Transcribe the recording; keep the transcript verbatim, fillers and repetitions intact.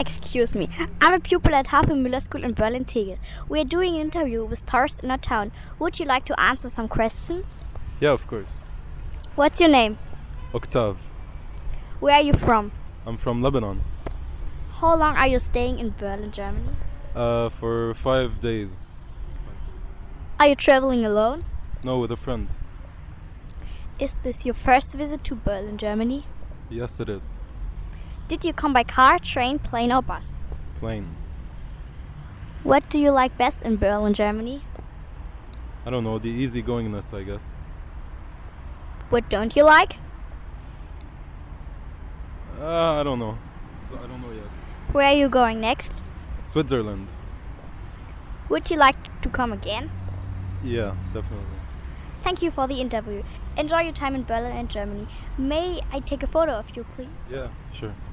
Excuse me, I'm a pupil at Havel Müller School in Berlin-Tegel. We are doing an interview with tourists in our town. Would you like to answer some questions? Yeah, of course. What's your name? Octave. Where are you from? I'm from Lebanon. How long are you staying in Berlin, Germany? Uh, for five days. Are you traveling alone? No, with a friend. Is this your first visit to Berlin, Germany? Yes, it is. Did you come by car, train, plane or bus? Plane. What do you like best in Berlin, Germany? I don't know, the easygoingness, I guess. What don't you like? Uh, I don't know. I don't know yet. Where are you going next? Switzerland. Would you like to come again? Yeah, definitely. Thank you for the interview. Enjoy your time in Berlin and Germany. May I take a photo of you, please? Yeah, sure.